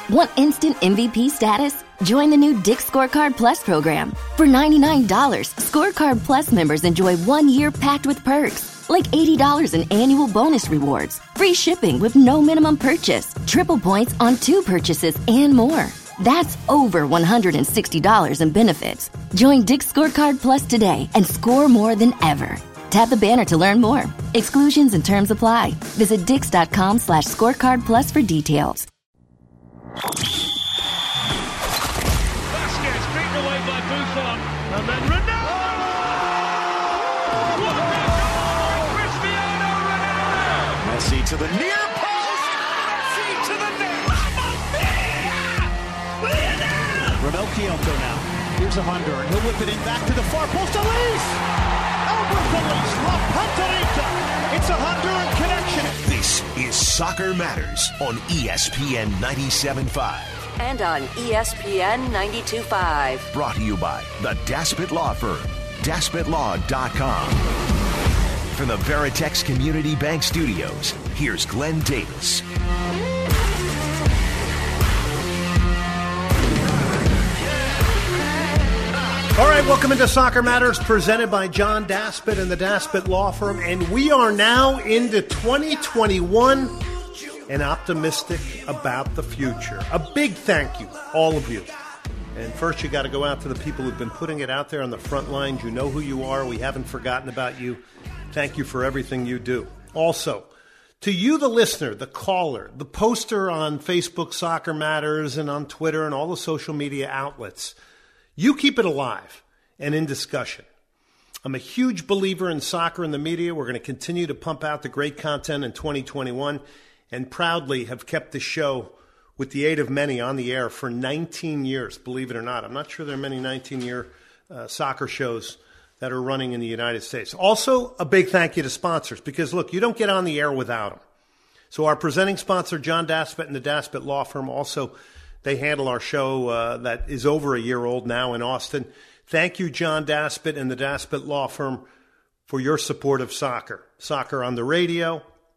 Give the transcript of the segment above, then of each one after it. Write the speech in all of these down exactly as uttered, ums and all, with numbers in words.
Want instant M V P status? Join the new Dick's Scorecard Plus program. For ninety-nine dollars, Scorecard Plus members enjoy one year packed with perks, like eighty dollars in annual bonus rewards, free shipping with no minimum purchase, triple points on two purchases, and more. That's over one hundred sixty dollars in benefits. Join Dick's Scorecard Plus today and score more than ever. Tap the banner to learn more. Exclusions and terms apply. Visit dix.com slash scorecard plus for details. Vasquez beaten away by Buffon, and then Ronaldo! What a goal! Cristiano Ronaldo! Messi to the near post! Messi to the net! Romel Kyoto now. Here's a Honduran. He'll whip it in back to the far post. Elise! Albert Elise! La Panterita! It's a Honduran connection. This is Soccer Matters on E S P N ninety-seven point five. And on E S P N ninety-two point five. Brought to you by the Daspit Law Firm, daspit law dot com. From the Veritex Community Bank Studios, here's Glenn Davis. All right, welcome into Soccer Matters, presented by John Daspit and the Daspit Law Firm. And we are now into twenty twenty-one and optimistic about the future. A big thank you, all of you. And first, you got to go out to the people who've been putting it out there on the front lines. You know who you are. We haven't forgotten about you. Thank you for everything you do. Also, to you, the listener, the caller, the poster on Facebook, Soccer Matters, and on Twitter and all the social media outlets, you keep it alive and in discussion. I'm a huge believer in soccer and the media. We're going to continue to pump out the great content in twenty twenty-one and proudly have kept the show, with the aid of many, on the air for nineteen years, believe it or not. I'm not sure there are many nineteen-year uh, soccer shows that are running in the United States. Also, a big thank you to sponsors because, look, you don't get on the air without them. So our presenting sponsor, John Daspit and the Daspit Law Firm, also they handle our show uh, that is over a year old now in Austin. Thank you, John Daspit and the Daspit Law Firm, for your support of soccer, soccer on the radio,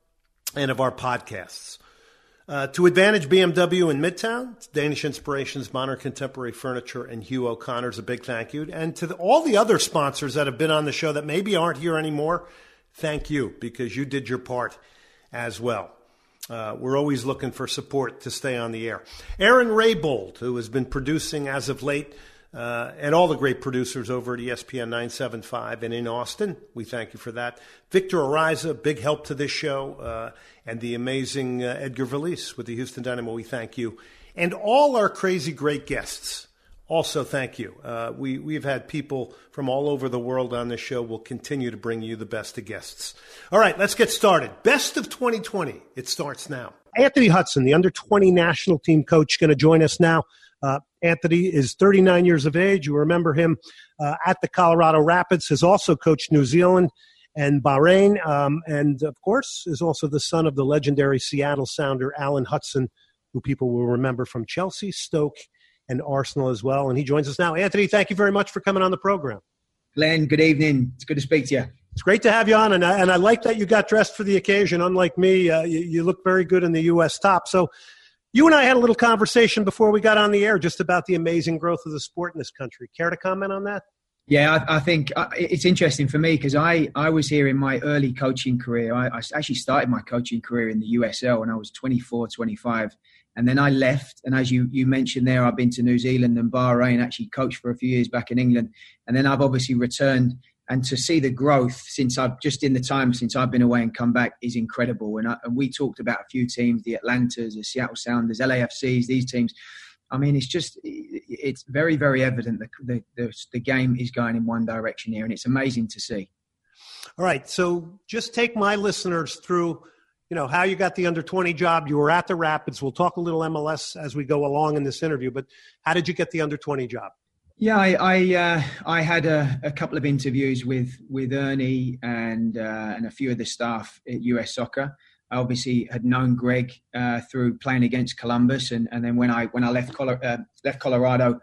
and of our podcasts. Uh, to Advantage B M W in Midtown, Danish Inspirations, Modern Contemporary Furniture, and Hugh O'Connor's a big thank you. And to the, all the other sponsors that have been on the show that maybe aren't here anymore, thank you, because you did your part as well. Uh, we're always looking for support to stay on the air. Aaron Raybold, who has been producing as of late, uh, and all the great producers over at E S P N nine seventy-five and in Austin, we thank you for that. Victor Ariza, big help to this show, uh, and the amazing uh, Edgar Valise with the Houston Dynamo, we thank you. And all our crazy great guests, also thank you. Uh, we, we've had people from all over the world on this show. We'll continue to bring you the best of guests. All right, let's get started. Best of twenty twenty. It starts now. Anthony Hudson, the under twenty national team coach, going to join us now. Uh, Anthony is thirty-nine years of age. You remember him uh, at the Colorado Rapids, has also coached New Zealand and Bahrain, um, and, of course, is also the son of the legendary Seattle Sounder Alan Hudson, who people will remember from Chelsea, Stoke, and Arsenal as well. And he joins us now. Anthony, thank you very much for coming on the program. Glenn, good evening. It's good to speak to you. It's great to have you on, and I, and I like that you got dressed for the occasion. Unlike me, uh, you, you look very good in the U S top. So you and I had a little conversation before we got on the air just about the amazing growth of the sport in this country. Care to comment on that? Yeah, I, I think it's interesting for me because I, I was here in my early coaching career. I, I actually started my coaching career in the U S L when I was twenty-four, twenty-five. And then I left. And as you, you mentioned there, I've been to New Zealand and Bahrain, actually coached for a few years back in England. And then I've obviously returned. And to see the growth since I've just in the time since I've been away and come back is incredible. And, I, and we talked about a few teams, the Atlantas, the Seattle Sounders, L A F Cs, these teams. I mean, it's just, it's very, very evident that the, the, the game is going in one direction here, and it's amazing to see. All right, so just take my listeners through, you know, how you got the under twenty job. You were at the Rapids. We'll talk a little M L S as we go along in this interview, but how did you get the under twenty job? Yeah, I I, uh, I had a, a couple of interviews with, with Ernie and uh, and a few of the staff at U S Soccer. I obviously had known Greg uh, through playing against Columbus, and, and then when I when I left Colo- uh, left Colorado,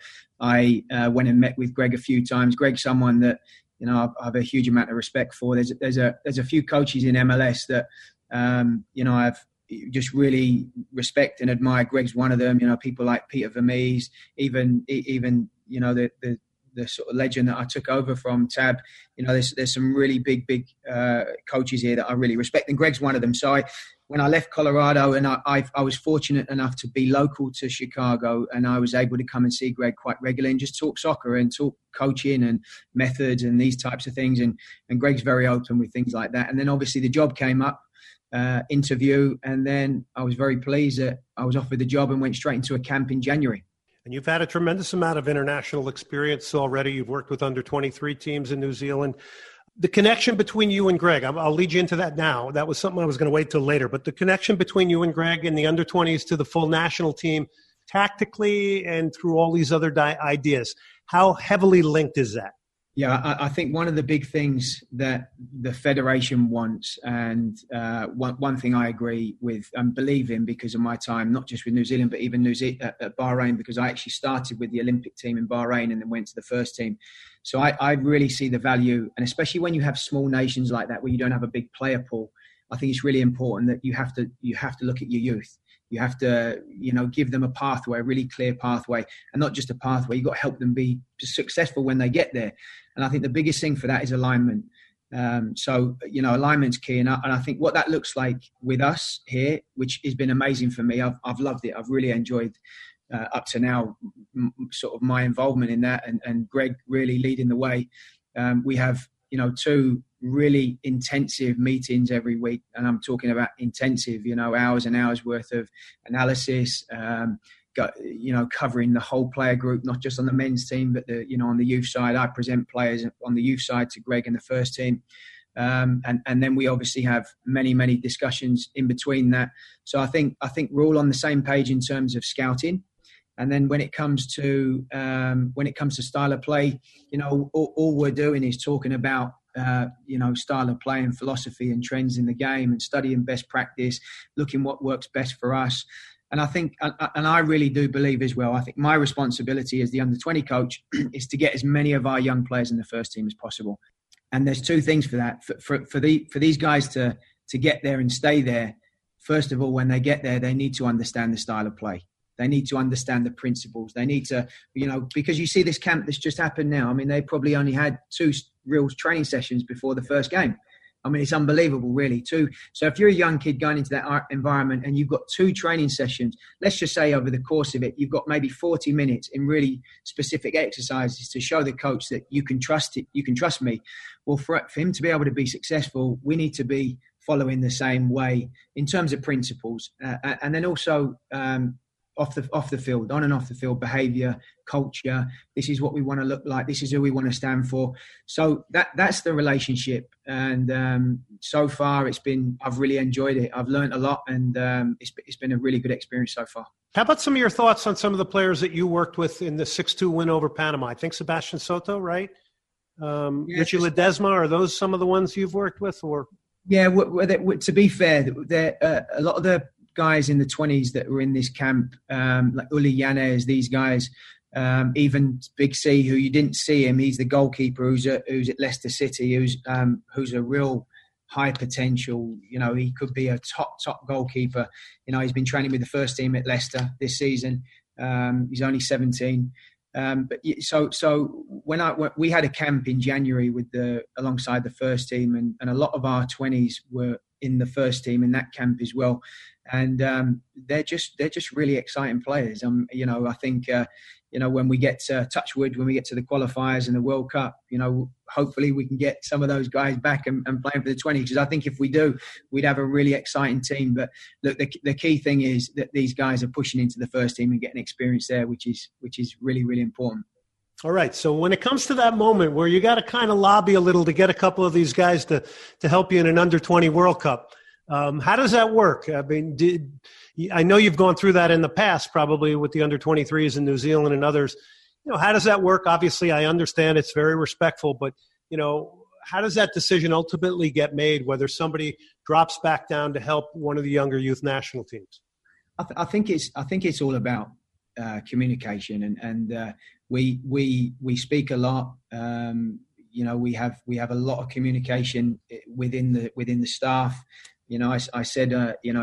I uh, went and met with Greg a few times. Greg's someone that you know I have a huge amount of respect for. There's there's a there's a few coaches in M L S that um, you know I've just really respect and admire. Greg's one of them. You know, people like Peter Vermees, even even you know the the. the sort of legend that I took over from Tab. You know, there's there's some really big, big uh, coaches here that I really respect, and Greg's one of them. So I, when I left Colorado, and I, I I was fortunate enough to be local to Chicago, and I was able to come and see Greg quite regularly and just talk soccer and talk coaching and methods and these types of things. And and Greg's very open with things like that. And then obviously the job came up, uh, interview, and then I was very pleased that I was offered the job and went straight into a camp in January. And you've had a tremendous amount of international experience already. You've worked with under twenty-three teams in New Zealand. The connection between you and Greg, I'll lead you into that now. That was something I was going to wait till later. But the connection between you and Greg and the under twenties to the full national team, tactically and through all these other di- ideas, how heavily linked is that? Yeah, I, I think one of the big things that the Federation wants, and uh, one, one thing I agree with and believe in because of my time, not just with New Zealand, but even New Zealand, at, at Bahrain, because I actually started with the Olympic team in Bahrain and then went to the first team. So I, I really see the value, and especially when you have small nations like that, where you don't have a big player pool, I think it's really important that you have to you have to look at your youth. You have to, you know, give them a pathway, a really clear pathway, and not just a pathway. You've got to help them be successful when they get there. And I think the biggest thing for that is alignment. Um, so, you know, alignment's key. And I, and I think what that looks like with us here, which has been amazing for me, I've, I've loved it. I've really enjoyed uh, up to now m- sort of my involvement in that, and, and Greg really leading the way. Um, we have, you know, two really intensive meetings every week, and I'm talking about intensive, you know, hours and hours worth of analysis, um, got, you know, covering the whole player group, not just on the men's team, but the, you know, on the youth side. I present players on the youth side to Greg and the first team. Um, and, and then we obviously have many, many discussions in between that. So I think, I think we're all on the same page in terms of scouting. And then when it comes to, um, when it comes to style of play, you know, all, all we're doing is talking about, Uh, you know, style of play and philosophy and trends in the game and studying best practice, looking what works best for us. And I think, and I really do believe as well, I think my responsibility as the under twenty coach is to get as many of our young players in the first team as possible. And there's two things for that. For, for, for, the, for these guys to, to get there and stay there, first of all, when they get there, they need to understand the style of play. They need to understand the principles. They need to, you know, because you see this camp that's just happened now. I mean, they probably only had two real training sessions before the first game. I mean, it's unbelievable, really. Two. So if you're a young kid going into that environment and you've got two training sessions, let's just say over the course of it, you've got maybe forty minutes in really specific exercises to show the coach that you can trust it, you can trust me. Well, for, for him to be able to be successful, we need to be following the same way in terms of principles. Uh, and then also, um, off the off the field, on and off the field, behaviour, culture. This is what we want to look like. This is who we want to stand for. So that that's the relationship. And um, so far, it's been. I've really enjoyed it. I've learned a lot, and um, it's it's been a really good experience so far. How about some of your thoughts on some of the players that you worked with in the six two win over Panama? I think Sebastian Soto, right? Um, yeah, Richie Ledesma. Are those some of the ones you've worked with, or? Yeah. W- w- to be fair, uh, a lot of the guys in the twenties that were in this camp, um, like Uli Yanez, these guys, um, even Big C, who you didn't see him, he's the goalkeeper who's, a, who's at Leicester City, who's um, who's a real high potential. You know, he could be a top, top goalkeeper. You know, he's been training with the first team at Leicester this season. Um, he's only seventeen. Um, but so, so when I when we had a camp in January with the alongside the first team, and, and a lot of our twenties were in the first team in that camp as well. And um, they're just they're just really exciting players. Um, you know, I think uh, you know when we get to Touchwood, when we get to the qualifiers and the World Cup, you know, hopefully we can get some of those guys back and, and playing for the twenties. Because I think if we do, we'd have a really exciting team. But look, the, the key thing is that these guys are pushing into the first team and getting experience there, which is which is really really important. All right. So when it comes to that moment where you got to kind of lobby a little to get a couple of these guys to to help you in an under twenty World Cup. Um, how does that work? I mean, did, I know you've gone through that in the past, probably with the under twenty-threes in New Zealand and others. You know, how does that work? Obviously, I understand it's very respectful, but, you know, how does that decision ultimately get made, whether somebody drops back down to help one of the younger youth national teams? I, th- I think it's I think it's all about uh, communication, and and uh, we we we speak a lot. Um, you know, we have we have a lot of communication within the within the staff. You know, I, I said, uh, you know,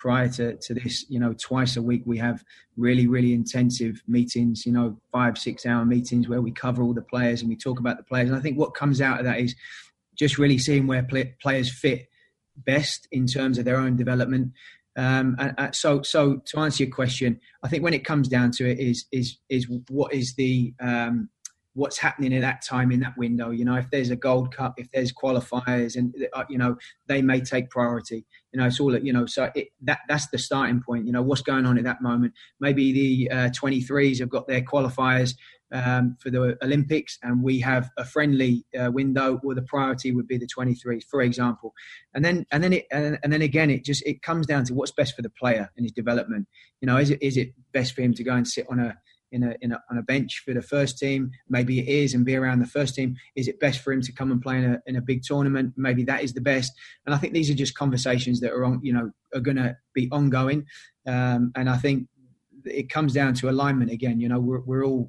prior to, to this, you know, twice a week we have really, really intensive meetings, you know, five, six hour meetings where we cover all the players and we talk about the players. And I think what comes out of that is just really seeing where play, players fit best in terms of their own development. Um, and, uh, so, so to answer your question, I think when it comes down to it is, is, is what is the, um, what's happening at that time in that window. You know, if there's a Gold Cup, if there's qualifiers, and uh, you know, they may take priority. You know, it's all, you know, so it, that that's the starting point. You know, what's going on at that moment. Maybe the uh, twenty-threes have got their qualifiers um, for the Olympics, and we have a friendly uh, window where the priority would be the twenty-threes, for example. And then and then it and, and then again, it just it comes down to what's best for the player and his development. You know, is it is it best for him to go and sit on a In a, in a, on a bench for the first team? Maybe it is, and be around the first team. Is it best for him to come and play in a, in a big tournament? Maybe that is the best. And I think these are just conversations that are on, you know, are going to be ongoing. Um, and I think it comes down to alignment again. You know, we're, we're all,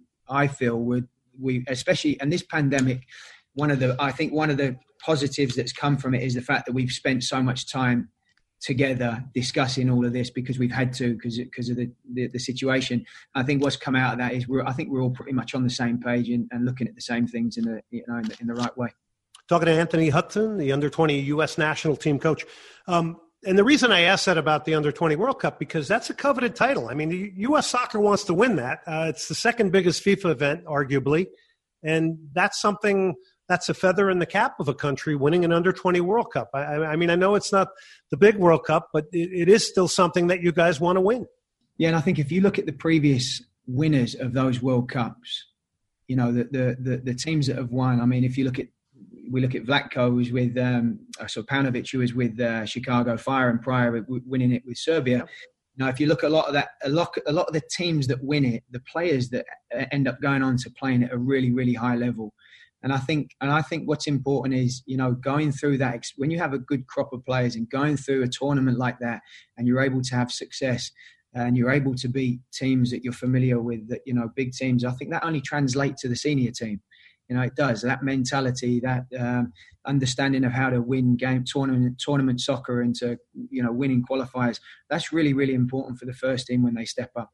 I feel, we're, we, especially in this pandemic, one of the, I think one of the positives that's come from it is the fact that we've spent so much time together discussing all of this because we've had to because because of the, the the situation. I think what's come out of that is we're I think we're all pretty much on the same page and, and looking at the same things in the you know in the, in the right way. Talking to Anthony Hudson, the under twenty U S national team coach. Um, and the reason I asked that about the under twenty World Cup, because that's a coveted title. I mean, the U S soccer wants to win that. Uh, it's the second biggest FIFA event, arguably. And that's something that's a feather in the cap of a country winning an under twenty World Cup. I, I mean, I know it's not the big World Cup, but it, it is still something that you guys want to win. Yeah, and I think if you look at the previous winners of those World Cups, you know, the the the, the teams that have won. I mean, if you look at we look at Vlatko, who was with um, so Paunovic, who was with uh, Chicago Fire, and prior winning it with Serbia. Yep. Now, if you look at a lot of that, a lot, a lot of the teams that win it, the players that end up going on to playing at a really, really high level. And I think, and I think what's important is, you know, going through that, when you have a good crop of players and going through a tournament like that, and you're able to have success, and you're able to beat teams that you're familiar with, that, you know, big teams, I think that only translates to the senior team. You know, it does. That mentality, that um, understanding of how to win game tournament tournament soccer into, you know, winning qualifiers, that's really, really important for the first team when they step up.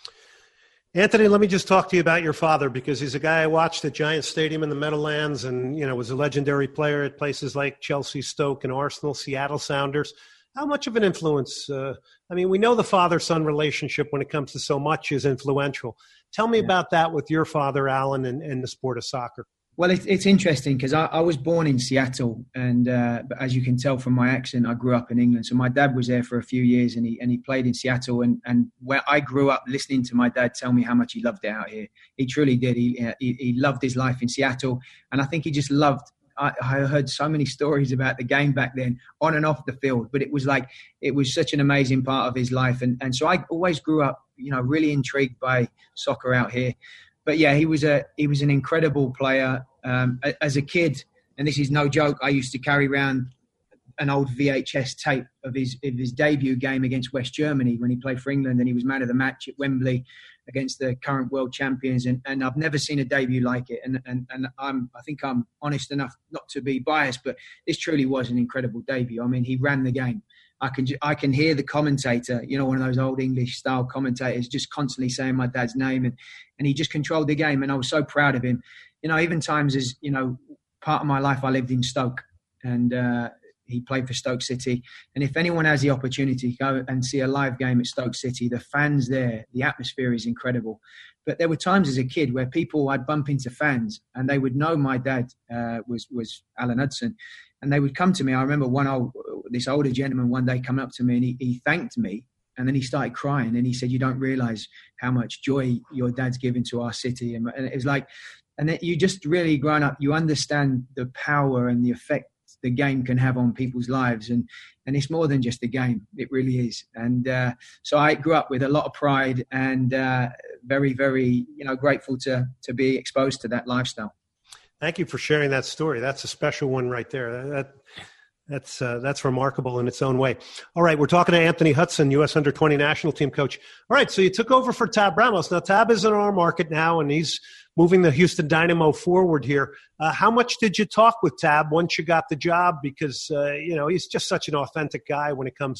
Anthony, let me just talk to you about your father, because he's a guy I watched at Giant Stadium in the Meadowlands and, you know, was a legendary player at places like Chelsea, Stoke, and Arsenal, Seattle Sounders. How much of an influence? Uh, I mean, we know the father-son relationship when it comes to so much is influential. Tell me yeah. about that with your father, Alan, and, and the sport of soccer. Well, it, it's interesting because I, I was born in Seattle, and uh, but as you can tell from my accent, I grew up in England. So my dad was there for a few years, and he and he played in Seattle. And, and where I grew up, listening to my dad tell me how much he loved it out here. He truly did. He he, he loved his life in Seattle, and I think he just loved. I, I heard so many stories about the game back then, on and off the field. But it was like it was such an amazing part of his life, and and so I always grew up, you know, really intrigued by soccer out here. But yeah, he was a he was an incredible player. Um, as a kid, and this is no joke, I used to carry around an old V H S tape of his of his debut game against West Germany when he played for England, and he was man of the match at Wembley against the current world champions. And, and I've never seen a debut like it. And and and I'm I think I'm honest enough not to be biased, but this truly was an incredible debut. I mean, he ran the game. I can I can hear the commentator, you know, one of those old English style commentators, just constantly saying my dad's name, and and he just controlled the game. And I was so proud of him. You know, even times as, you know, part of my life I lived in Stoke, and uh, he played for Stoke City. And if anyone has the opportunity to go and see a live game at Stoke City, the fans there, the atmosphere is incredible. But there were times as a kid where people, I'd bump into fans and they would know my dad uh, was, was Alan Hudson. And they would come to me. I remember one old, this older gentleman one day come up to me and he, he thanked me. And then he started crying and he said, "You don't realise how much joy your dad's given to our city." And, and it was like, and you just really grown up, you understand the power and the effect the game can have on people's lives. And, and it's more than just a game. It really is. And uh, so I grew up with a lot of pride and uh, very, very, you know, grateful to to be exposed to that lifestyle. Thank you for sharing that story. That's a special one right there. That That's uh, that's remarkable in its own way. All right, we're talking to Anthony Hudson, U S under twenty national team coach. All right, so you took over for Tab Ramos. Now, Tab is in our market now, and he's moving the Houston Dynamo forward here. Uh, how much did you talk with Tab once you got the job? Because, uh, you know, he's just such an authentic guy when it comes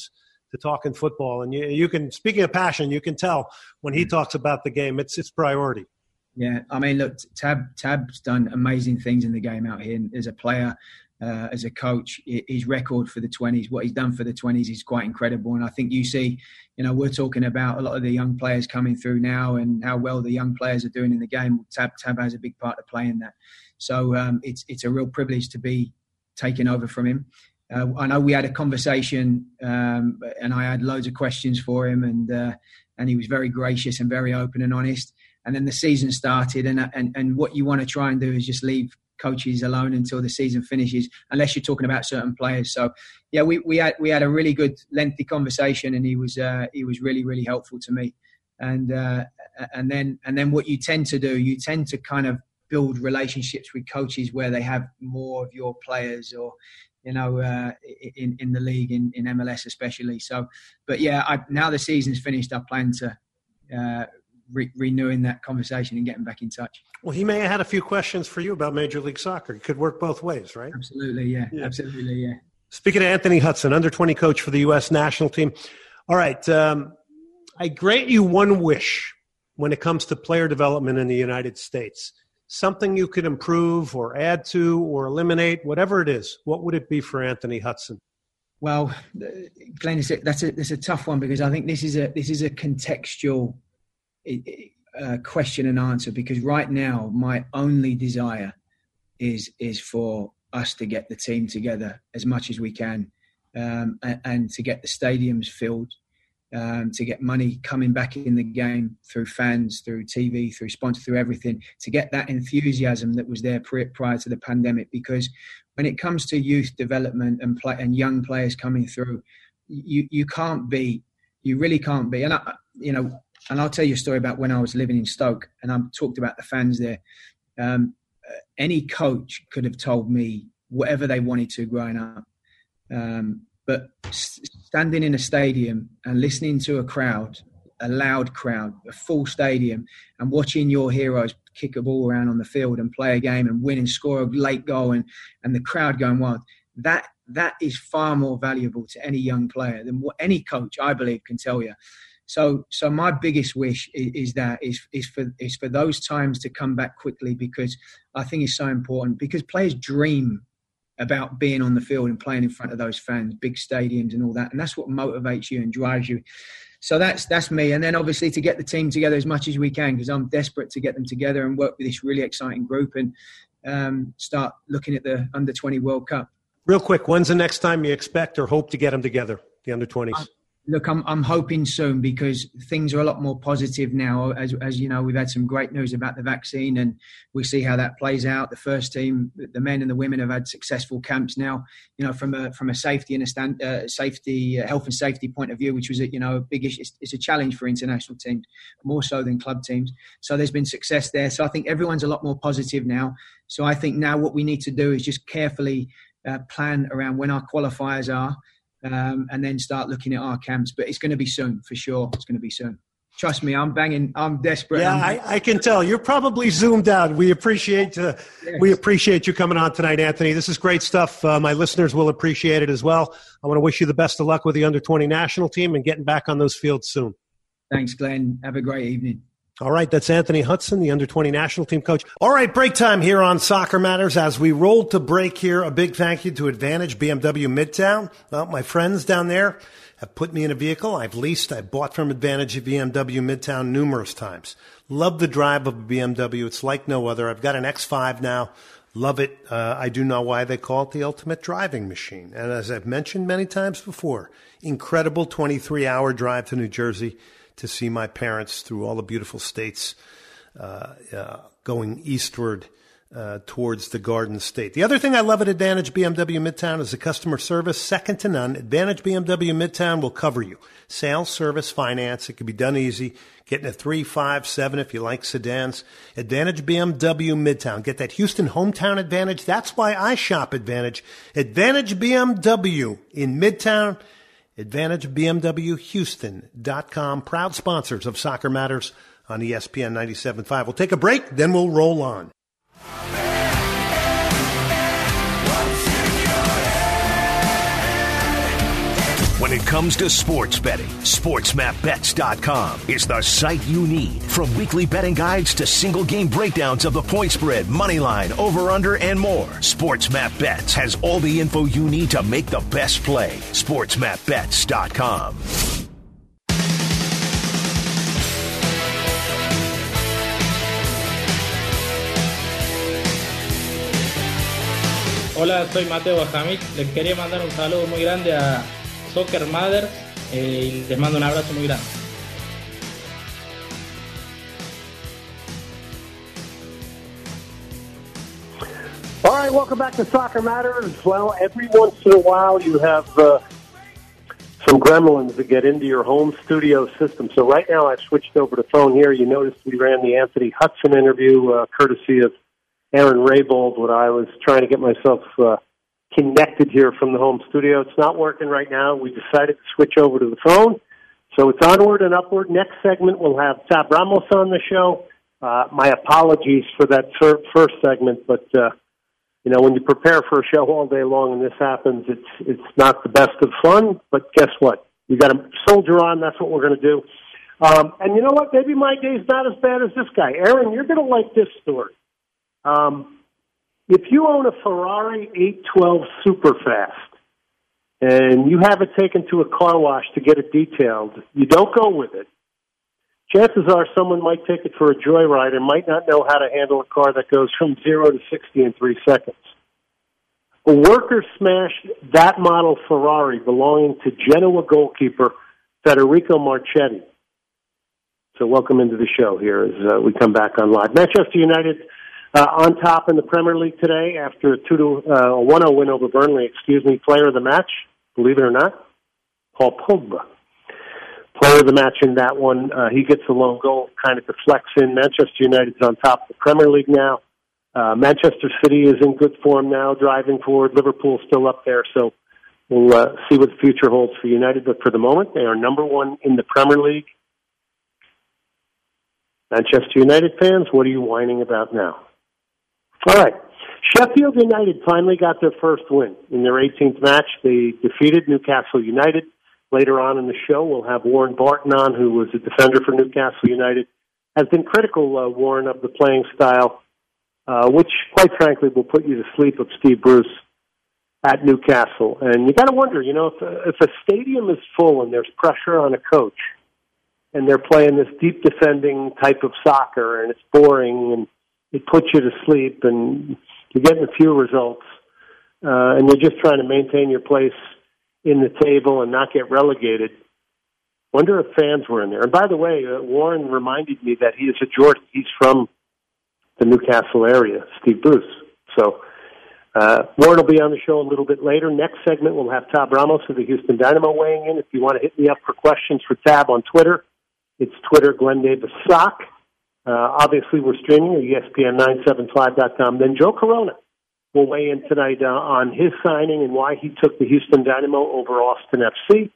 to talking football. And you, you can, speaking of passion, you can tell when he talks about the game, it's it's priority. Yeah, I mean, look, Tab Tab's done amazing things in the game out here as a player, uh, as a coach. His record for the twenties, what he's done for the twenties is quite incredible. And I think you see, you know, we're talking about a lot of the young players coming through now and how well the young players are doing in the game. Tab Tab has a big part to play in that. So um, it's it's a real privilege to be taken over from him. Uh, I know we had a conversation um, and I had loads of questions for him, and uh, and he was very gracious and very open and honest. And then the season started, and and, and what you want to try and do is just leave coaches alone until the season finishes, unless you're talking about certain players. So, yeah, we, we had we had a really good, lengthy conversation, and he was uh, he was really really helpful to me. And uh, and then and then what you tend to do, you tend to kind of build relationships with coaches where they have more of your players, or you know, uh, in in the league, in, in M L S especially. So, but yeah, I, now the season's finished, I plan to. Uh, Re- renewing that conversation and getting back in touch. Well, he may have had a few questions for you about Major League Soccer. It could work both ways, right? Absolutely, yeah. yeah. Absolutely, yeah. Speaking of Anthony Hudson, under twenty coach for the U S national team. All right, um, I grant you one wish when it comes to player development in the United States. Something you could improve or add to or eliminate, whatever it is. What would it be for Anthony Hudson? Well, Glenn, that's a, that's a tough one, because I think this is a this is a contextual Uh, question and answer, because right now my only desire is is for us to get the team together as much as we can, um, and, and to get the stadiums filled, um, to get money coming back in the game through fans, through T V, through sponsors, through everything, to get that enthusiasm that was there pre- prior to the pandemic. Because when it comes to youth development and play, and young players coming through, you you can't be, you really can't be, and I, you know. And I'll tell you a story about when I was living in Stoke, and I talked about the fans there. Um, any coach could have told me whatever they wanted to growing up. Um, but standing in a stadium and listening to a crowd, a loud crowd, a full stadium, and watching your heroes kick a ball around on the field and play a game and win and score a late goal, and, and the crowd going wild, that that is far more valuable to any young player than what any coach, I believe, can tell you. So, so my biggest wish is, is that is is for is for those times to come back quickly, because I think it's so important. Because players dream about being on the field and playing in front of those fans, big stadiums and all that, and that's what motivates you and drives you. So that's that's me. And then obviously to get the team together as much as we can, because I'm desperate to get them together and work with this really exciting group and um, start looking at the under twenty World Cup. Real quick, when's the next time you expect or hope to get them together, the under twenties? Uh, Look, I'm I'm hoping soon, because things are a lot more positive now. As as you know, we've had some great news about the vaccine, and we see how that plays out. The first team, the men and the women, have had successful camps now. You know, from a from a safety and a stand, uh, safety, uh, health and safety point of view, which was a, you know a big issue. It's, it's a challenge for international teams, more so than club teams. So there's been success there. So I think everyone's a lot more positive now. So I think now what we need to do is just carefully uh, plan around when our qualifiers are. Um, and then start looking at our camps. But it's going to be soon, for sure. It's going to be soon. Trust me, I'm banging. I'm desperate. Yeah, I'm I, I can tell. You're probably zoomed out. We appreciate uh, yes. we appreciate you coming on tonight, Anthony. This is great stuff. Uh, my listeners will appreciate it as well. I want to wish you the best of luck with the under twenty national team and getting back on those fields soon. Thanks, Glenn. Have a great evening. All right, that's Anthony Hudson, the under twenty national team coach. All right, break time here on Soccer Matters. As we roll to break here, a big thank you to Advantage B M W Midtown. Well, my friends down there have put me in a vehicle. I've leased, I've bought from Advantage B M W Midtown numerous times. Love the drive of a B M W. It's like no other. I've got an X five now. Love it. Uh, I do know why they call it the ultimate driving machine. And as I've mentioned many times before, incredible twenty-three hour drive to New Jersey to see my parents through all the beautiful states uh, uh, going eastward uh, towards the Garden State. The other thing I love at Advantage B M W Midtown is the customer service, second to none. Advantage B M W Midtown will cover you. Sales, service, finance. It can be done easy. Getting a three, five, seven if you like sedans. Advantage B M W Midtown. Get that Houston hometown advantage. That's why I shop Advantage. Advantage B M W in Midtown. Advantage B M W Houston dot com. Proud sponsors of Soccer Matters on E S P N ninety-seven point five. We'll take a break, then we'll roll on. When it comes to sports betting, sports map bets dot com is the site you need. From weekly betting guides to single game breakdowns of the point spread, money line, over under, and more, SportsMap Bets has all the info you need to make the best play. sports map bets dot com. Hola, soy Mateo Bajamich. Les quería mandar un saludo muy grande a Soccer Mothers eh, y les mando un abrazo muy grande. All right, welcome back to Soccer Matters. Well, every once in a while you have uh, some gremlins that get into your home studio system. So right now I've switched over to phone here. You noticed we ran the Anthony Hudson interview uh, courtesy of Aaron Raybold when I was trying to get myself uh, connected here from the home studio. It's not working right now. We decided to switch over to the phone. So it's onward and upward. Next segment, we'll have Tab Ramos on the show. Uh, my apologies for that fir- first segment, but, uh, you know, when you prepare for a show all day long and this happens, it's it's not the best of fun, but guess what? You got to soldier on. That's what we're going to do. Um, and you know what? Maybe my day's not as bad as this guy. Aaron, you're going to like this story. Um, if you own a Ferrari eight twelve Superfast and you have it taken to a car wash to get it detailed, you don't go with it. Chances are someone might take it for a joyride and might not know how to handle a car that goes from zero to sixty in three seconds. A worker smashed that model Ferrari belonging to Genoa goalkeeper Federico Marchetti. So welcome into the show here as uh, we come back on live. Manchester United uh, on top in the Premier League today after a two to uh, a one oh win over Burnley. Excuse me, player of the match, believe it or not, Paul Pogba. Player of the match in that one. Uh, he gets a lone goal, kind of deflects in. Manchester United's on top of the Premier League now. Uh, Manchester City is in good form now, driving forward. Liverpool's still up there, so we'll uh, see what the future holds for United. But for the moment, they are number one in the Premier League. Manchester United fans, what are you whining about now? All right. Sheffield United finally got their first win in their eighteenth match. They defeated Newcastle United. Later on in the show, we'll have Warren Barton on, who was a defender for Newcastle United. Has been critical, uh, Warren, of the playing style, uh, which, quite frankly, will put you to sleep of Steve Bruce at Newcastle. And you got to wonder, you know, if, if a stadium is full and there's pressure on a coach, and they're playing this deep defending type of soccer, and it's boring, and it puts you to sleep, and you're getting a few results, uh, and you're just trying to maintain your place in the table and not get relegated. Wonder if fans were in there. And by the way, uh, Warren reminded me that he is a Jordan. He's from the Newcastle area, Steve Bruce. So uh, Warren will be on the show a little bit later. Next segment, we'll have Tab Ramos of the Houston Dynamo weighing in. If you want to hit me up for questions for Tab on Twitter, it's Twitter, Glenn Davis Sock. Uh, obviously, we're streaming at E S P N nine seventy-five dot com. Then Joe Corona will weigh in tonight uh, on his signing and why he took the Houston Dynamo over Austin F C.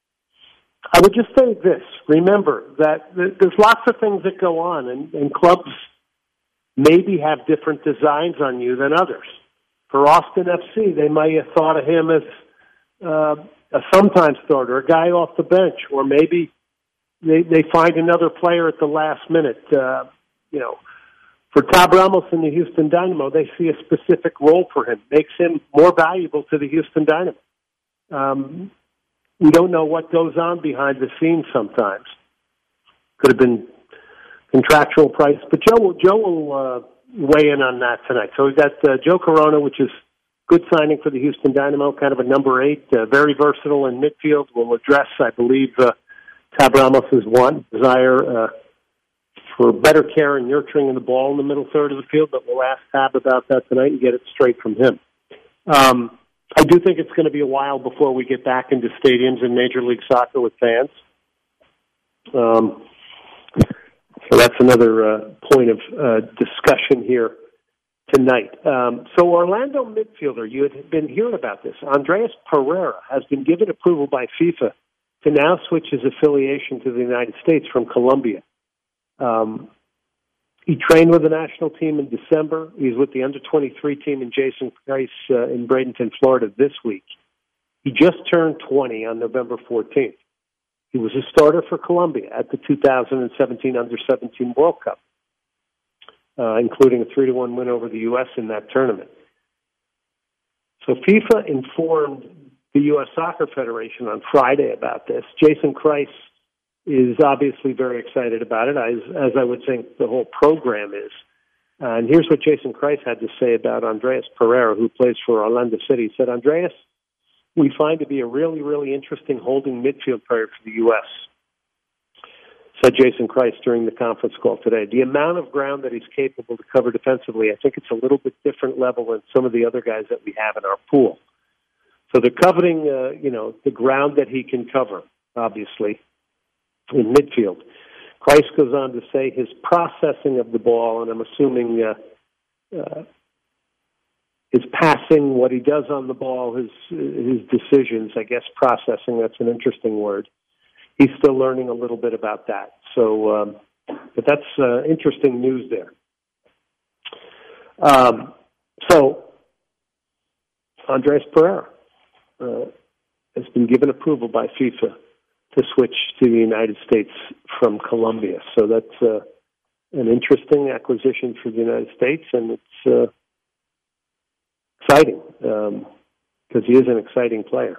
I would just say this. Remember that th- there's lots of things that go on, and, and clubs maybe have different designs on you than others. For Austin F C, they might have thought of him as uh, a sometime starter, a guy off the bench, or maybe they, they find another player at the last minute. Uh, you know, For Tab Ramos and the Houston Dynamo, they see a specific role for him, makes him more valuable to the Houston Dynamo. Um, we don't know what goes on behind the scenes sometimes. Could have been contractual price, but Joe will, Joe will uh, weigh in on that tonight. So we've got uh, Joe Corona, which is good signing for the Houston Dynamo, kind of a number eight, uh, very versatile in midfield. Will address, I believe, uh, Tab Ramos' one desire uh, for better care and nurturing in the ball in the middle third of the field, but we'll ask Tab about that tonight and get it straight from him. Um, I do think it's going to be a while before we get back into stadiums in Major League Soccer with fans. Um, so that's another uh, point of uh, discussion here tonight. Um, so Orlando midfielder, you had been hearing about this. Andreas Pereira has been given approval by FIFA to now switch his affiliation to the United States from Colombia. Um, he trained with the national team in December. He's with the under twenty-three team in Jason Price uh, in Bradenton, Florida this week. He just turned twenty on November fourteenth. He was a starter for Colombia at the two thousand seventeen under seventeen World Cup, uh, including a three to one win over the U S in that tournament. So FIFA informed the U S Soccer Federation on Friday about this. Jason Kreis is obviously very excited about it, as, as I would think the whole program is. Uh, and here's what Jason Kreis had to say about Andreas Pereira, who plays for Orlando City. He said, Andreas, we find to be a really, really interesting holding midfield player for the U S, said Jason Kreis during the conference call today. The amount of ground that he's capable to cover defensively, I think it's a little bit different level than some of the other guys that we have in our pool. So they're coveting, uh, you know, the ground that he can cover, obviously, in midfield. Kreis goes on to say his processing of the ball, and I'm assuming uh, uh, his passing, what he does on the ball, his his decisions, I guess processing, that's an interesting word. He's still learning a little bit about that. So, um, but that's uh, interesting news there. Um, so, Andres Pereira uh, has been given approval by FIFA to switch to the United States from Colombia. So that's uh, an interesting acquisition for the United States, and it's uh, exciting because um, he is an exciting player.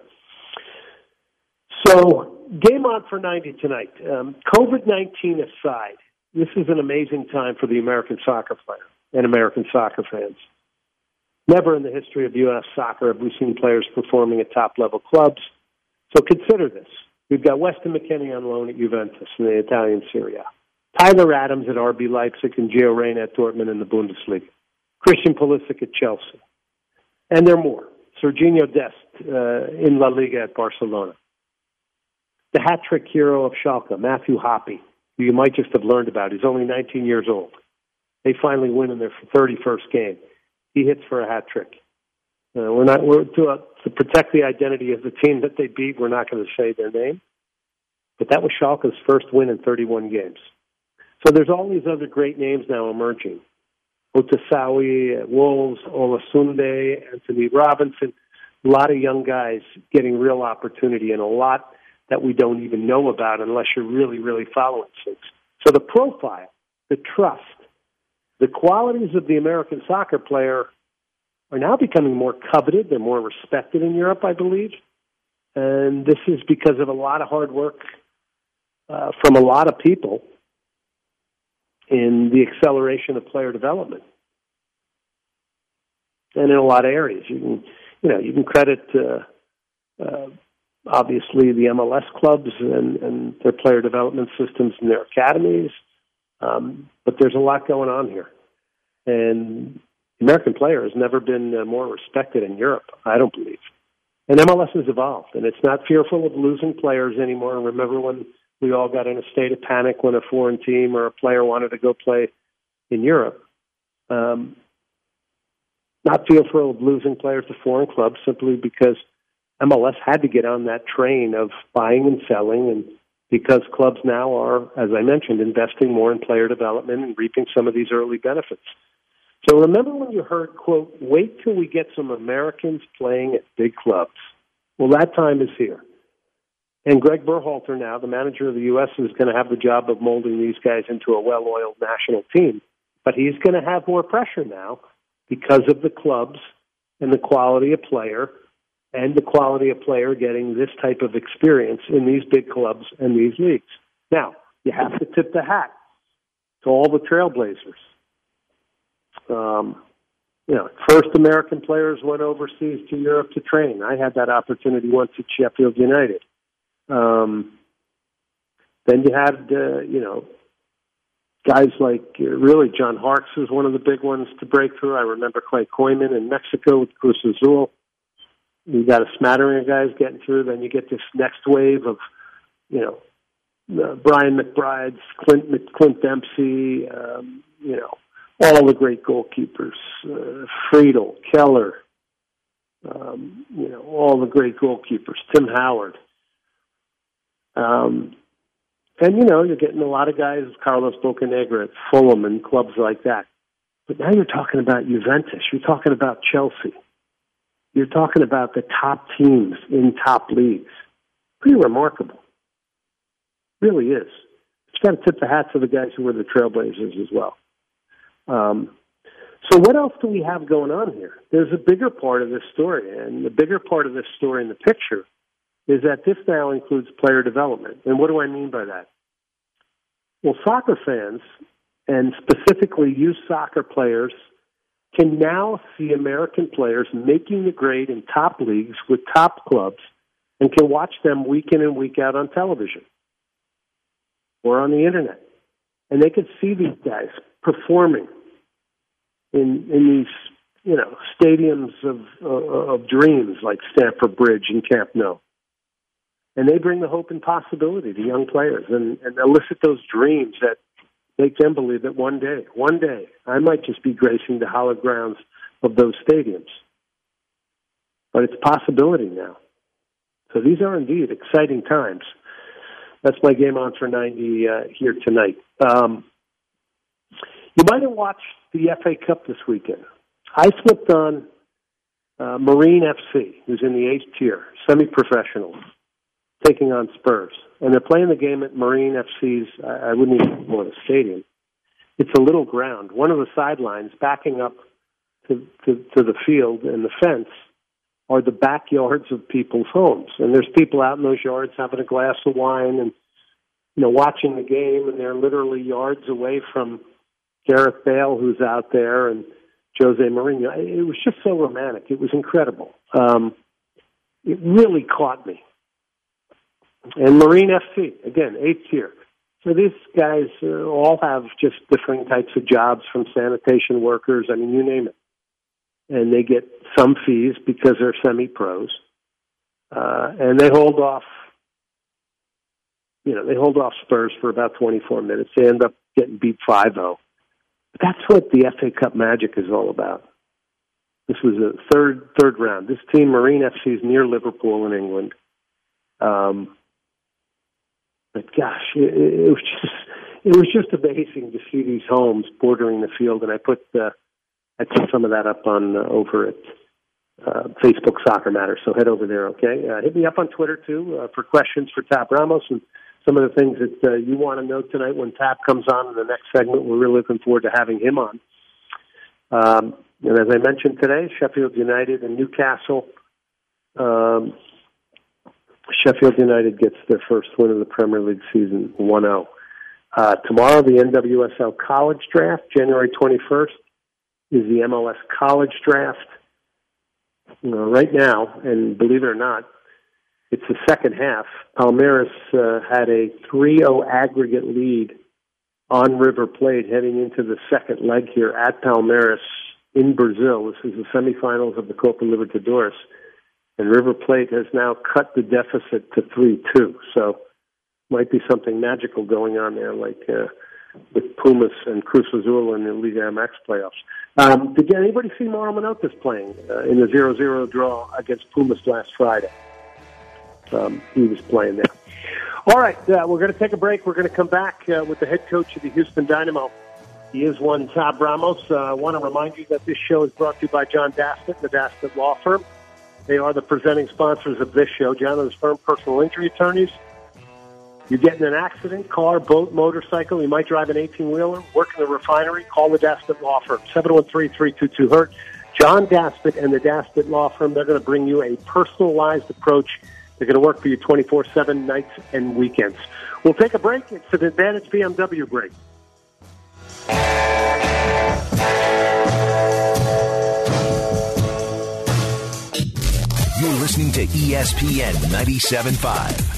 So game on for ninety tonight. Um, COVID nineteen aside, this is an amazing time for the American soccer player and American soccer fans. Never in the history of U S soccer have we seen players performing at top-level clubs. So consider this. We've got Weston McKennie on loan at Juventus in the Italian Serie A. Tyler Adams at R B Leipzig and Gio Reyna at Dortmund in the Bundesliga. Christian Pulisic at Chelsea. And there are more. Serginho Dest uh, in La Liga at Barcelona. The hat-trick hero of Schalke, Matthew Hoppe, who you might just have learned about. He's only nineteen years old. They finally win in their thirty-first game. He hits for a hat-trick. Uh, we're not we're to, uh, to protect the identity of the team that they beat. We're not going to say their name, but that was Schalke's first win in thirty-one games. So there's all these other great names now emerging: Otasawi at Wolves, Olasunde, Anthony Robinson. A lot of young guys getting real opportunity, and a lot that we don't even know about unless you're really, really following things. So the profile, the trust, the qualities of the American soccer player are now becoming more coveted. They're more respected in Europe, I believe. And this is because of a lot of hard work uh, from a lot of people in the acceleration of player development. And in a lot of areas. You can, you know, you can credit, uh, uh, obviously, the M L S clubs and, and their player development systems and their academies. Um, but there's a lot going on here. And the American player has never been uh, more respected in Europe, I don't believe. And M L S has evolved, and it's not fearful of losing players anymore. Remember when we all got in a state of panic when a foreign team or a player wanted to go play in Europe? Um, not fearful of losing players to foreign clubs simply because M L S had to get on that train of buying and selling, and because clubs now are, as I mentioned, investing more in player development and reaping some of these early benefits. So remember when you heard, quote, wait till we get some Americans playing at big clubs. Well, that time is here. And Greg Berhalter now, the manager of the U S, is going to have the job of molding these guys into a well-oiled national team. But he's going to have more pressure now because of the clubs and the quality of player and the quality of player getting this type of experience in these big clubs and these leagues. Now, you have to tip the hat to all the trailblazers. Um, you know, first American players went overseas to Europe to train. I had that opportunity once at Sheffield United. Um, then you had, uh, you know, guys like, uh, really, John Harkes was one of the big ones to break through. I remember Clay Koyman in Mexico with Cruz Azul. You got a smattering of guys getting through. Then you get this next wave of, you know, uh, Brian McBride's, Clint, Clint Dempsey, um, you know, all the great goalkeepers, uh, Friedel, Keller, um, you know, all the great goalkeepers, Tim Howard. Um, and, you know, you're getting a lot of guys, Carlos Bocanegra at Fulham and clubs like that. But now you're talking about Juventus. You're talking about Chelsea. You're talking about the top teams in top leagues. Pretty remarkable. Really is. It's got to tip the hat to the guys who were the trailblazers as well. Um, so what else do we have going on here? There's a bigger part of this story, and the bigger part of this story in the picture is that this now includes player development. And what do I mean by that? Well, soccer fans, and specifically youth soccer players, can now see American players making the grade in top leagues with top clubs and can watch them week in and week out on television or on the internet. And they can see these guys performing in in these, you know, stadiums of uh, of dreams like Stamford Bridge and Camp Nou. And they bring the hope and possibility to young players and, and elicit those dreams that make them believe that one day, one day, I might just be gracing the hallowed grounds of those stadiums. But it's a possibility now. So these are indeed exciting times. That's my Game On for ninety uh, here tonight. Um, you might have watched the F A Cup this weekend. I flipped on uh, Marine F C, who's in the eighth tier, semi-professional, taking on Spurs. And they're playing the game at Marine F C's, I wouldn't even call it a stadium. It's a little ground. One of the sidelines backing up to, to, to the field and the fence are the backyards of people's homes. And there's people out in those yards having a glass of wine and, you know, watching the game, and they're literally yards away from Gareth Bale, who's out there, and Jose Mourinho. It was just so romantic. It was incredible. Um, it really caught me. And Marine F C, again, eighth tier. So these guys uh, all have just different types of jobs, from sanitation workers, I mean, you name it. And they get some fees because they're semi-pros. Uh, and they hold off, you know, they hold off Spurs for about twenty-four minutes. They end up getting beat five oh. But that's what the F A Cup magic is all about. This was a third third round. This team, Marine F C, is near Liverpool in England. Um, but gosh, it, it was just it was just amazing to see these homes bordering the field. And I put uh, I put some of that up on uh, over at uh, Facebook Soccer Matters. So head over there, okay? Uh, hit me up on Twitter too uh, for questions for Tab Ramos and some of the things that uh, you want to know tonight when Tab comes on in the next segment. We're really looking forward to having him on. Um, and as I mentioned today, Sheffield United and Newcastle. Um, Sheffield United gets their first win of the Premier League season, one oh. Uh, tomorrow, the N W S L College Draft, January twenty-first, is the M L S College Draft. You know, right now, and believe it or not, it's the second half. Palmeiras uh, had a three oh aggregate lead on River Plate heading into the second leg here at Palmeiras in Brazil. This is the semifinals of the Copa Libertadores. And River Plate has now cut the deficit to three two. So might be something magical going on there, like uh, with Pumas and Cruz Azul in the Liga M X playoffs. Um, did anybody see Mauro Manotas playing uh, in the zero zero draw against Pumas last Friday? Um, he was playing there. All right, uh, we're going to take a break. We're going to come back uh, with the head coach of the Houston Dynamo. He is one Tab Ramos. Uh, I want to remind you that this show is brought to you by John Daspit, the Daspit Law Firm. They are the presenting sponsors of this show. John and his firm, personal injury attorneys. You get in an accident, car, boat, motorcycle. You might drive an eighteen-wheeler, work in the refinery. Call the Daspit Law Firm, seven one three, three two two, hurt. John Daspit and the Daspit Law Firm, they're going to bring you a personalized approach. They're going to work for you twenty-four seven, nights and weekends. We'll take a break. It's an Advantage B M W break. You're listening to E S P N ninety-seven point five.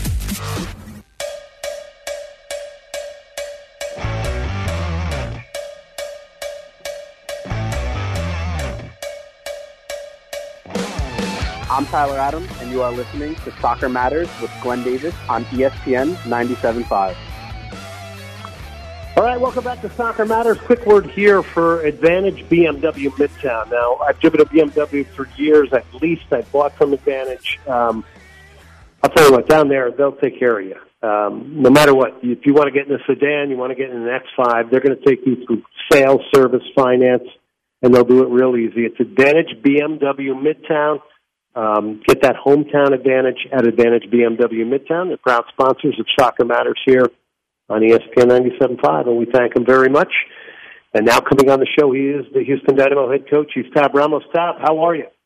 I'm Tyler Adams, and you are listening to Soccer Matters with Glenn Davis on E S P N ninety-seven point five. All right, welcome back to Soccer Matters. Quick word here for Advantage B M W Midtown. Now, I've driven a B M W for years. I've leased. I've bought from Advantage. Um, I'll tell you what, down there, they'll take care of you. Um, no matter what. If you want to get in a sedan, you want to get in an X five, they're going to take you through sales, service, finance, and they'll do it real easy. It's Advantage B M W Midtown. Um, get that hometown advantage at Advantage B M W Midtown. They're proud sponsors of Soccer Matters here on E S P N ninety-seven point five, and we thank them very much. And now coming on the show, he is the Houston Dynamo head coach. He's Tab Ramos. Tab, how are you?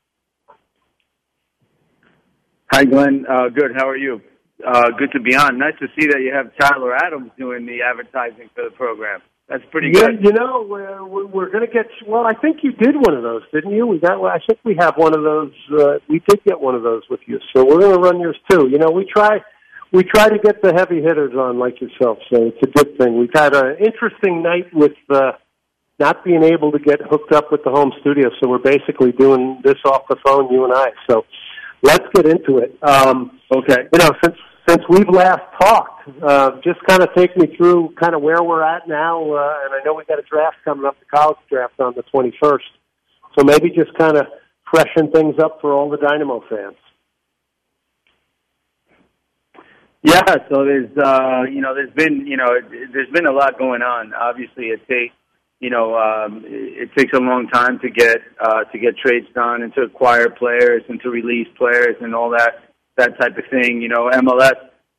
Hi, Glenn. Uh, good. How are you? Uh, good to be on. Nice to see that you have Tyler Adams doing the advertising for the program. That's pretty yeah, good. You know, we're, we're going to get, well, I think you did one of those, didn't you? We got. I think we have one of those. Uh, we did get one of those with you. So we're going to run yours too. You know, we try we try to get the heavy hitters on like yourself, so it's a good thing. We've had an interesting night with uh, not being able to get hooked up with the home studio, so we're basically doing this off the phone, you and I. So let's get into it. Um, okay. You know, since since we've last talked, uh, just kind of take me through kind of where we're at now. Uh, and I know we've got a draft coming up, the college draft on the twenty-first. So maybe just kind of freshen things up for all the Dynamo fans. Yeah, so there's, uh, you know, there's been, you know, there's been a lot going on. Obviously, it takes, you know, um, it takes a long time to get uh, to get trades done and to acquire players and to release players and all that. that type of thing. You know, M L S,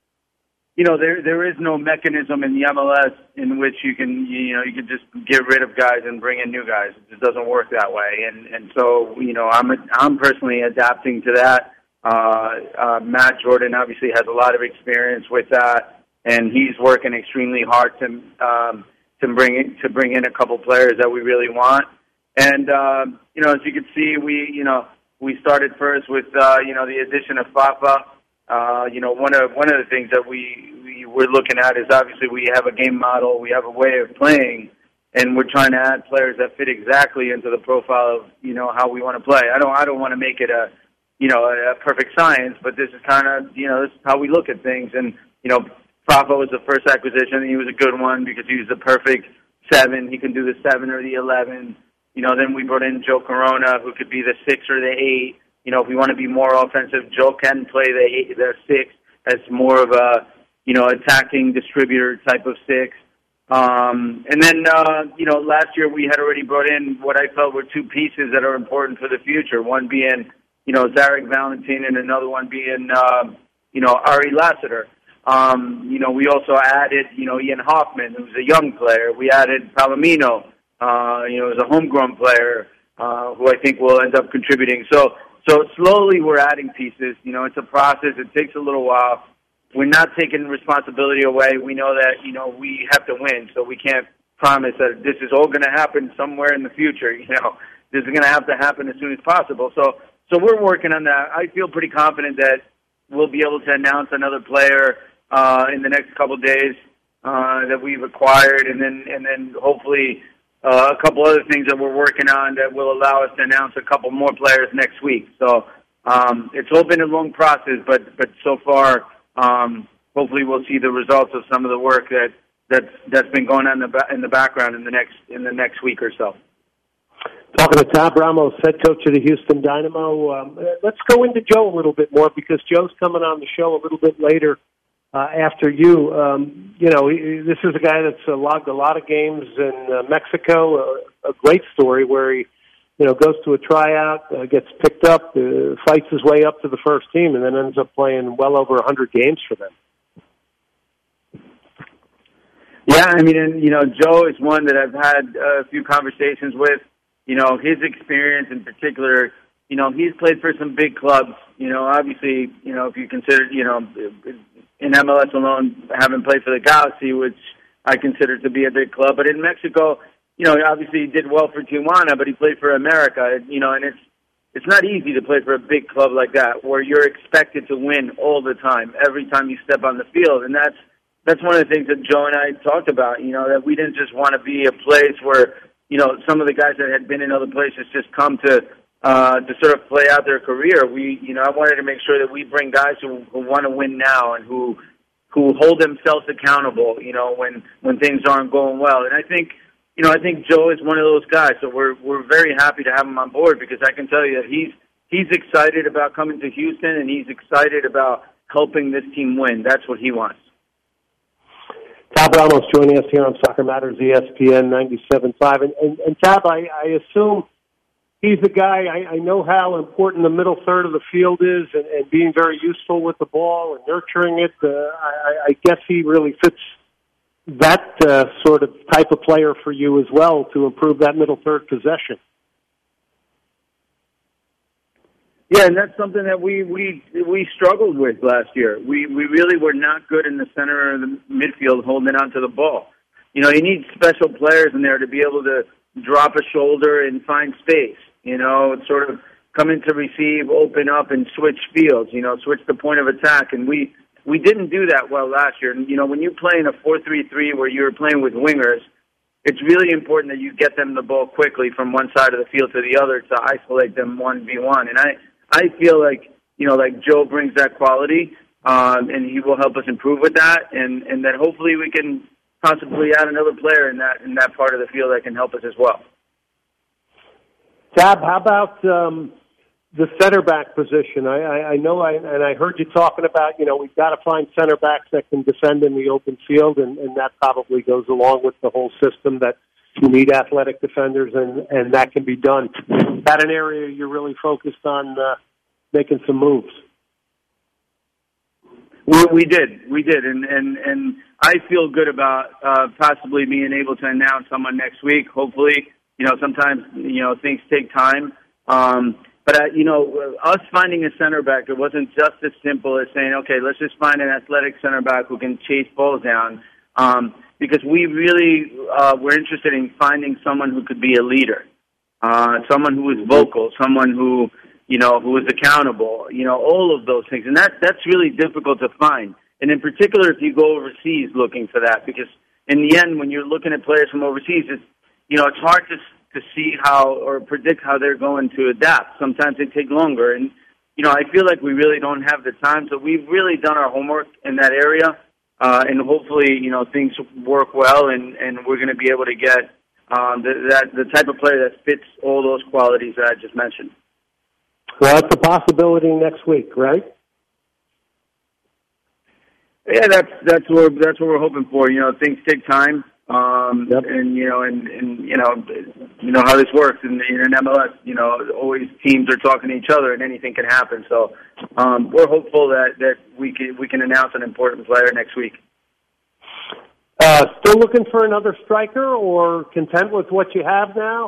you know, there there is no mechanism in the M L S in which you can, you know, you can just get rid of guys and bring in new guys. It just doesn't work that way. And and so, you know, I'm I'm personally adapting to that. Uh, uh, Matt Jordan obviously has a lot of experience with that, and he's working extremely hard to um, to bring in, to bring in a couple players that we really want. And uh, you know, as you can see, we you know. We started first with, uh, you know, the addition of Fafa. Uh, you know, one of one of the things that we, we we're looking at is obviously we have a game model, we have a way of playing, and we're trying to add players that fit exactly into the profile of, you know, how we want to play. I don't I don't want to make it a, you know, a perfect science, but this is kind of, you know, this is how we look at things. And you know, Fafa was the first acquisition. He was a good one because he was the perfect seven. He can do the seven or the eleven. You know, then we brought in Joe Corona, who could be the six or the eight. You know, if we want to be more offensive, Joe can play the eight, the six as more of a, you know, attacking distributor type of six. Um, and then, uh, you know, last year we had already brought in what I felt were two pieces that are important for the future. One being, you know, Zarek Valentin, and another one being, uh, you know, Ari Lassiter. Um, you know, we also added, you know, Ian Hoffman, who's a young player. We added Palomino. Uh, you know, as a homegrown player, uh, who I think will end up contributing. So, so slowly we're adding pieces. You know, it's a process. It takes a little while. We're not taking responsibility away. We know that, you know, we have to win, so we can't promise that this is all going to happen somewhere in the future. You know, this is going to have to happen as soon as possible. So, so we're working on that. I feel pretty confident that we'll be able to announce another player uh, in the next couple of days uh, that we've acquired, and then and then hopefully. Uh, a couple other things that we're working on that will allow us to announce a couple more players next week. So um, it's all been a long process, but but so far, um, hopefully we'll see the results of some of the work that that's that's been going on in the ba- in the background in the next in the next week or so. Talking to Tab Ramos, head coach of the Houston Dynamo. Um, let's go into Joe a little bit more because Joe's coming on the show a little bit later. Uh, after you, um, you know, he, this is a guy that's uh, logged a lot of games in uh, Mexico. Uh, a great story where he, you know, goes to a tryout, uh, gets picked up, uh, fights his way up to the first team, and then ends up playing well over one hundred games for them. Yeah, I mean, and, you know, Joe is one that I've had a few conversations with. You know, his experience in particular, you know, he's played for some big clubs. You know, obviously, you know, if you consider, you know, in M L S alone, having played for the Galaxy, which I consider to be a big club. But in Mexico, you know, obviously he did well for Tijuana, but he played for America, you know, and it's it's not easy to play for a big club like that where you're expected to win all the time, every time you step on the field. And that's that's one of the things that Joe and I talked about, you know, that we didn't just want to be a place where, you know, some of the guys that had been in other places just come to Uh, to sort of play out their career. We, you know, I wanted to make sure that we bring guys who, who want to win now and who who hold themselves accountable, you know, when, when things aren't going well. And I think, you know, I think Joe is one of those guys. So we're we're very happy to have him on board because I can tell you that he's he's excited about coming to Houston and he's excited about helping this team win. That's what he wants. Tab Ramos joining us here on Soccer Matters, E S P N ninety-seven point five. And, and, and Tab, I, I assume he's the guy. I, I know how important the middle third of the field is, and, and being very useful with the ball and nurturing it. Uh, I, I guess he really fits that uh, sort of type of player for you as well to improve that middle third possession. Yeah, and that's something that we we we struggled with last year. We we really were not good in the center of the midfield holding on to the ball. You know, you need special players in there to be able to drop a shoulder and find space. You know, sort of come in to receive, open up, and switch fields. You know, switch the point of attack. And we we didn't do that well last year. And you know, when you play in a four three three where you're playing with wingers, it's really important that you get them the ball quickly from one side of the field to the other to isolate them one v one. And I. I feel like, you know, like Joe brings that quality, um, and he will help us improve with that, and, and that hopefully we can possibly add another player in that in that part of the field that can help us as well. Tab, how about um, the center back position? I, I, I know, I, and I heard you talking about, you know, we've got to find center backs that can defend in the open field, and, and that probably goes along with the whole system that you need athletic defenders, and, and that can be done. Is that an area you're really focused on uh, making some moves? We, we did, we did, and, and, and I feel good about uh, possibly being able to announce someone next week. Hopefully, you know, sometimes you know things take time, um, but uh, you know, us finding a center back, it wasn't just as simple as saying, okay, let's just find an athletic center back who can chase balls down. Um, Because we really uh, were interested in finding someone who could be a leader, uh, someone who is vocal, someone who, you know, who is accountable, you know, all of those things. And that that's really difficult to find. And in particular, if you go overseas looking for that, because in the end, when you're looking at players from overseas, it's, you know, it's hard to to see how or predict how they're going to adapt. Sometimes they take longer. And, you know, I feel like we really don't have the time. So we've really done our homework in that area. Uh, and hopefully, you know, things work well, and, and we're going to be able to get um, the, that the type of player that fits all those qualities that I just mentioned. Well, that's a possibility next week, right? Yeah, that's that's what that's what we're hoping for. You know, things take time, um, yep. and you know, and, and you know, you know how this works in, in an M L S. You know, always teams are talking to each other, and anything can happen. So um, we're hopeful that, that we can we can announce an important player next week. Uh, still looking for another striker, or content with what you have now?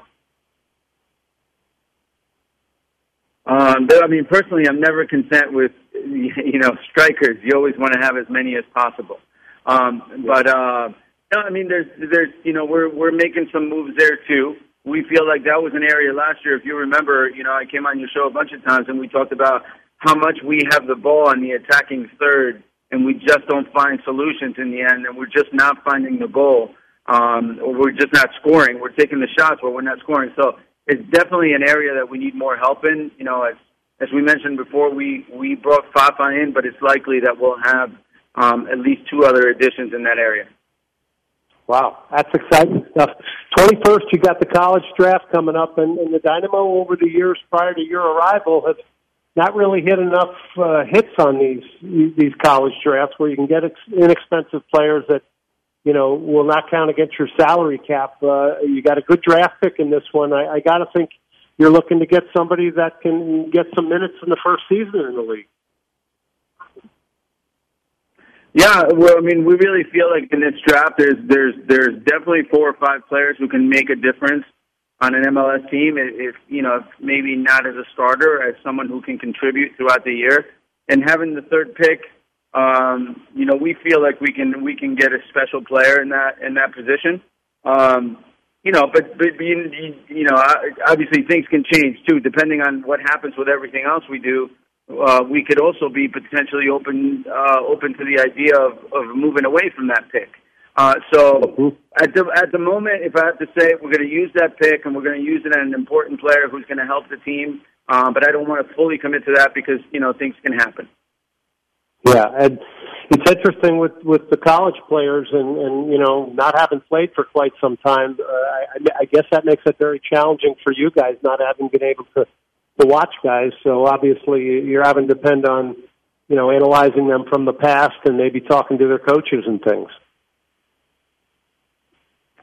Um, I mean, personally, I'm never content with, you know, strikers. You always want to have as many as possible. Um, but, uh, no, I mean, there's, there's, you know, we're, we're making some moves there too. We feel like that was an area last year. If you remember, you know, I came on your show a bunch of times and we talked about how much we have the ball on the attacking third and we just don't find solutions in the end, and we're just not finding the goal, um, or we're just not scoring. We're taking the shots, but we're not scoring. So it's definitely an area that we need more help in. You know, as as we mentioned before, we, we brought Fafa in, but it's likely that we'll have um, at least two other additions in that area. Wow, that's exciting stuff. twenty-first, you got the college draft coming up, and, and the Dynamo over the years prior to your arrival have not really hit enough uh, hits on these these college drafts where you can get ex- inexpensive players that, you know, will not count against your salary cap. Uh, you got a good draft pick in this one. I, I got to think you're looking to get somebody that can get some minutes in the first season in the league. Yeah, well, I mean, we really feel like in this draft, there's there's there's definitely four or five players who can make a difference on an M L S team. If you know, if maybe not as a starter, as someone who can contribute throughout the year. And having the third pick, um, you know, we feel like we can we can get a special player in that in that position. Um, you know, but but you, you know, obviously things can change too, depending on what happens with everything else we do. Uh, we could also be potentially open uh, open to the idea of, of moving away from that pick. Uh, so at the at the moment, if I have to say it, we're going to use that pick and we're going to use it on an important player who's going to help the team. Uh, but I don't want to fully commit to that because, you know, things can happen. Yeah, and it's interesting with, with the college players and, and, you know, not having played for quite some time. Uh, I, I guess that makes it very challenging for you guys not having been able to to watch guys, so obviously you're having to depend on, you know, analyzing them from the past and maybe talking to their coaches and things.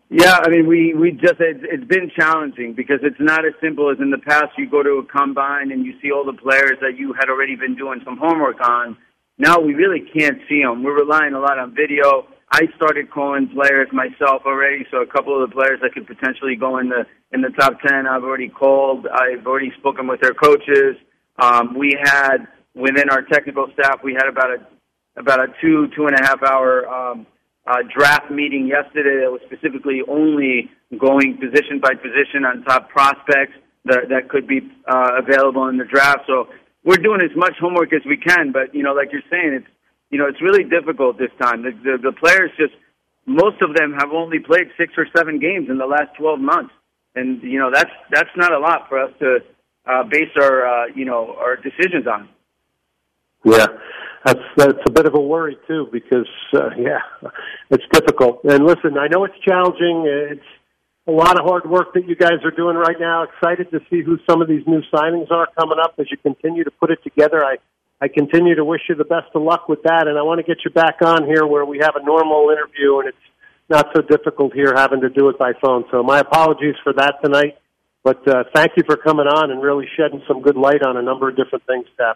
Yeah, I mean, we, we just, it's, it's been challenging because it's not as simple as in the past. You go to a combine and you see all the players that you had already been doing some homework on. Now we really can't see them. We're relying a lot on video. I started calling players myself already, so a couple of the players that could potentially go in the in the top ten, I've already called. I've already spoken with their coaches. Um, we had, within our technical staff, we had about a about a two, two and a half hour um, uh, draft meeting yesterday that was specifically only going position by position on top prospects that, that could be uh, available in the draft. So we're doing as much homework as we can, but, you know, like you're saying, it's, you know, it's really difficult this time. The, the, the players just, most of them have only played six or seven games in the last twelve months. And, you know, that's, that's not a lot for us to uh, base our, uh, you know, our decisions on. Yeah. That's that's a bit of a worry, too, because, uh, yeah, it's difficult. And listen, I know it's challenging. It's a lot of hard work that you guys are doing right now. Excited to see who some of these new signings are coming up as you continue to put it together. I, I continue to wish you the best of luck with that, and I want to get you back on here where we have a normal interview, and it's not so difficult here having to do it by phone. So my apologies for that tonight, but uh, thank you for coming on and really shedding some good light on a number of different things, Tab.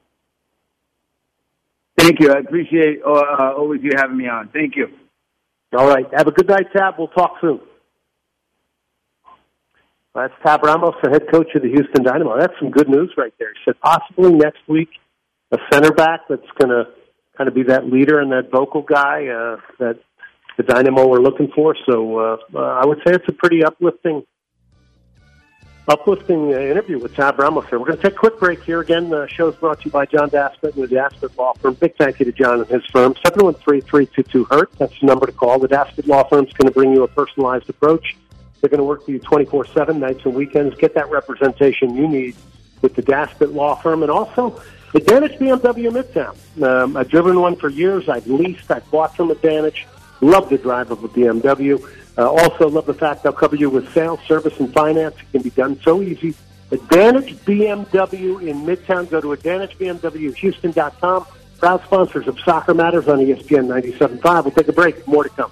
Thank you. I appreciate uh, always you having me on. Thank you. All right. Have a good night, Tab. We'll talk soon. That's Tab Ramos, the head coach of the Houston Dynamo. That's some good news right there. He said possibly next week a center back that's going to kind of be that leader and that vocal guy uh, that the Dynamo were looking for. So uh, uh, I would say it's a pretty uplifting uplifting uh, interview with Tab Ramos here. We're going to take a quick break here. Again, the show is brought to you by John Daspit and the Daspit Law Firm. Big thank you to John and his firm. seven one three, three two two, H U R T. That's the number to call. The Daspit Law Firm is going to bring you a personalized approach. They're going to work for you twenty-four seven, nights and weekends. Get that representation you need with the Daspit Law Firm. And also, Advantage B M W Midtown. Um, I've driven one for years. I've leased. I've bought from Advantage. Love the drive of a B M W. Uh, also love the fact they'll cover you with sales, service, and finance. It can be done so easy. Advantage B M W in Midtown. Go to advantage b m w houston dot com. Proud sponsors of Soccer Matters on E S P N ninety-seven point five. We'll take a break. More to come.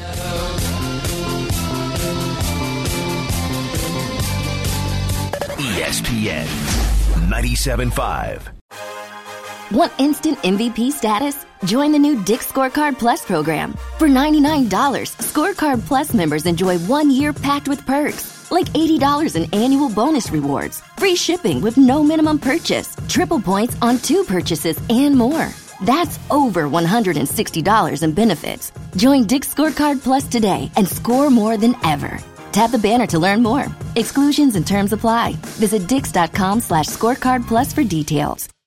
E S P N ninety-seven point five. Want instant M V P status? Join the new Dick's Scorecard Plus program. For ninety-nine dollars, Scorecard Plus members enjoy one year packed with perks, like eighty dollars in annual bonus rewards, free shipping with no minimum purchase, triple points on two purchases, and more. That's over one hundred sixty dollars in benefits. Join Dick's Scorecard Plus today and score more than ever. Tap the banner to learn more. Exclusions and terms apply. Visit dix dot com slash scorecard plus for details.